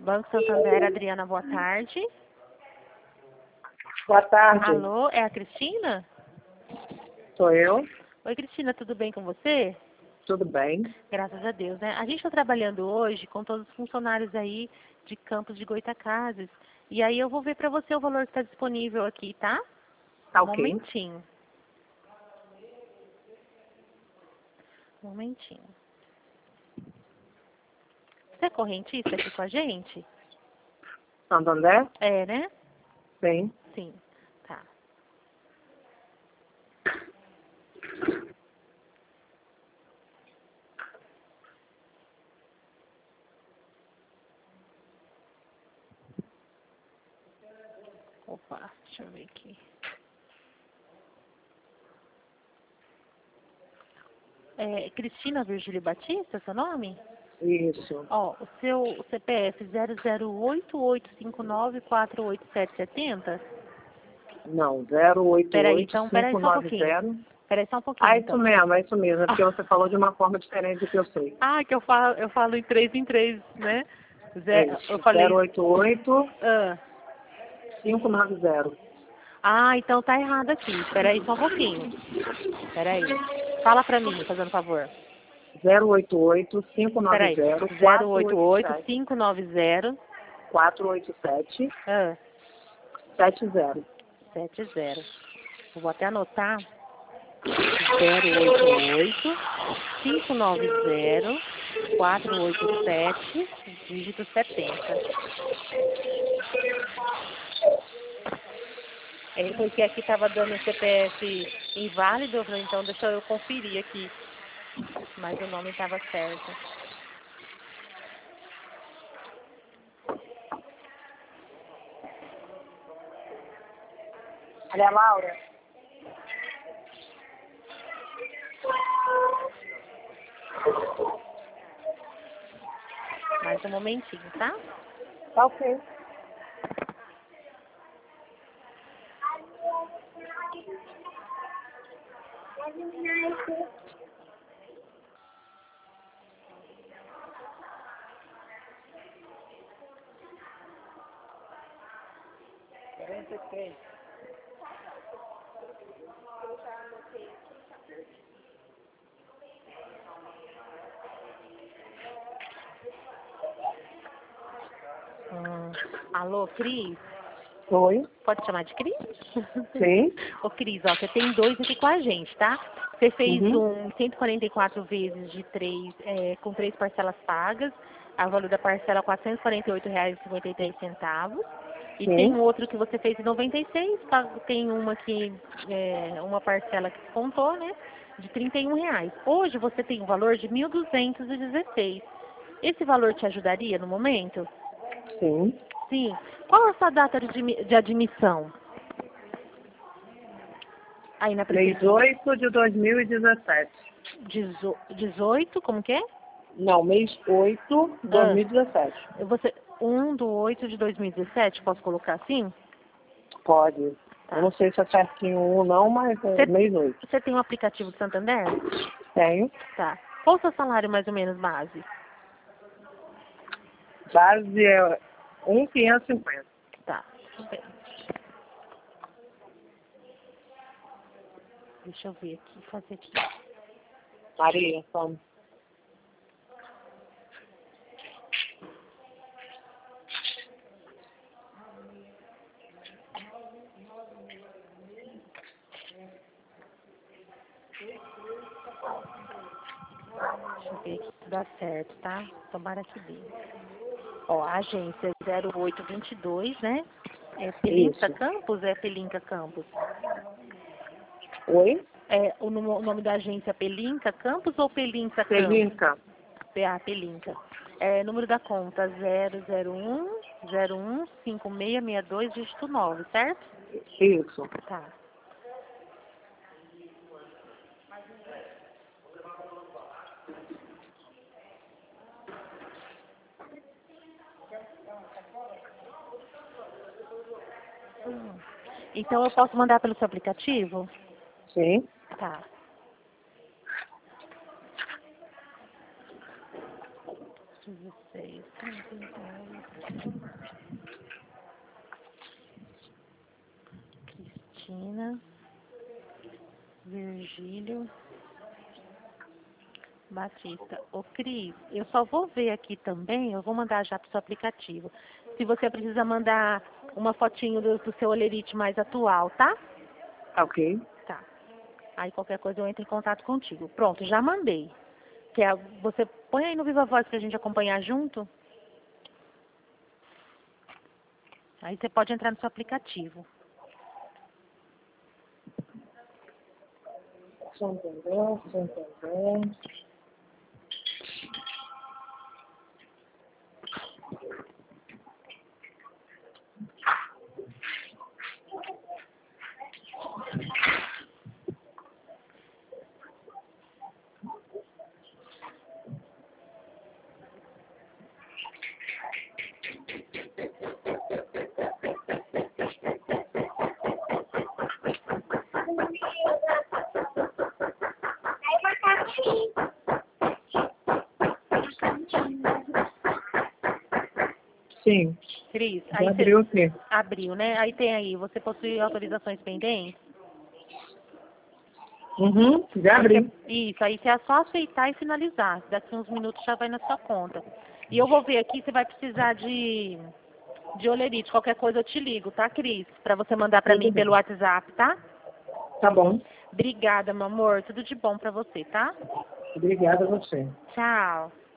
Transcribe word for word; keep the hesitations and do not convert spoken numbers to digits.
Banco Santander, Adriana, boa tarde. Boa tarde. Alô, é a Cristina? Sou eu. Oi, Cristina, tudo bem com você? Tudo bem. Graças a Deus, né? A gente está trabalhando hoje com todos os funcionários aí de Campos de Goytacazes. E aí eu vou ver para você o valor que está disponível aqui, tá? Tá Um ok. momentinho. Um momentinho. Você é correntista aqui com a gente? Santander? É, né? Sim. Sim. Tá. Opa, deixa eu ver aqui. É Cristina Virgílio Batista, seu nome? Isso. Ó, o seu C P F zero zero oito oito cinco nove quatro oito sete sete zero? Não, zero oito Peraí, oito então, peraí cinco só um nove pouquinho. zero. Peraí só um pouquinho, Ah, isso então. mesmo, é isso mesmo. É porque você falou de uma forma diferente do que eu sei. Ah, que eu falo, eu falo em três em três, né? É Zé, eu isso. falei... zero oito oito Ah, cinco nove zero. ah, então tá errado aqui. Peraí só um pouquinho. Peraí. Fala pra mim, fazendo favor. zero oito oito cinco nove Peraí. zero zero quatro oito oito oito sete cinco nove zero quatro oito sete ah, sete zero. sete zero. Eu vou até anotar. zero oito oito cinco nove zero quatro oito sete, dígito setenta. É porque aqui estava dando o C P F inválido, eu falei, então deixa eu conferir aqui. Mas o nome estava certo. Maria Laura? Mais um momentinho, tá? Tá ok. quarenta e três. Hum. Alô, Cris? Oi? Pode chamar de Cris? Sim. Ô, Cris, ó, você tem dois aqui com a gente, tá? Você fez Uhum. um cento e quarenta e quatro vezes de três, é, com três parcelas pagas. A valor da parcela é quatrocentos e quarenta e oito reais e cinquenta e três centavos. E tem Sim. um outro que você fez em noventa e seis, tá? Tem uma que, é, uma parcela que descontou, né? De trinta e um reais. Hoje você tem um valor de mil duzentos e dezesseis. Esse valor te ajudaria no momento? Sim. Sim. Qual a sua data de, admi- de admissão? Aí na Mês prefeitura. oito de dois mil e dezessete. Dezo- dezoito, como que é? Não, mês oito de Ah, dois mil e dezessete. você, um do oito de dois mil e dezessete, posso colocar assim? Pode. Eu Tá. não sei se é certinho um ou não, mas é Você, mês oito. você tem um aplicativo de Santander? Tenho. Tá. Qual o seu salário mais ou menos base? Base é um mil quinhentos e cinquenta. Tá. Tudo bem. Deixa eu ver aqui, fazer aqui. Maria, vamos. Deixa eu ver aqui se dá certo, tá? Tomara que dê. Ó, a agência é zero oito dois dois, né? É Pelinca Isso. Campos? É Pelinca Campos? Oi? É, o, nome o nome da agência é Pelinca Campos ou Pelinca Campos? Pelinca. Ah, Pelinca. É, número da conta zero zero um zero um cinco seis seis dois, dígito nove, certo? Isso. Tá. Hum. Então eu posso mandar pelo seu aplicativo? Sim. Tá. dezesseis. Cristina. Virgílio. Batista. Ô, Cris, eu só vou ver aqui também, eu vou mandar já para o seu aplicativo. Se você precisa mandar uma fotinho do, do seu olerite mais atual, tá? Ok. Tá. Aí qualquer coisa eu entro em contato contigo. Pronto, já mandei. Quer, você põe aí no Viva Voz pra gente acompanhar junto? Aí você pode entrar no seu aplicativo. Só entendeu, só entendeu. Sim. Cris, Já aí abriu você aqui. abriu, né? Aí tem aí, você possui autorizações pendentes? Uhum, já Aí abri. você- isso, aí você é só aceitar e finalizar. Daqui uns minutos já vai na sua conta. E eu vou ver aqui, você vai precisar de, de olerite. Qualquer coisa eu te ligo, tá, Cris? Pra você mandar pra Tudo mim bem. pelo WhatsApp, tá? Tá bom. Obrigada, meu amor. Tudo de bom pra você, tá? Obrigada a você. Tchau.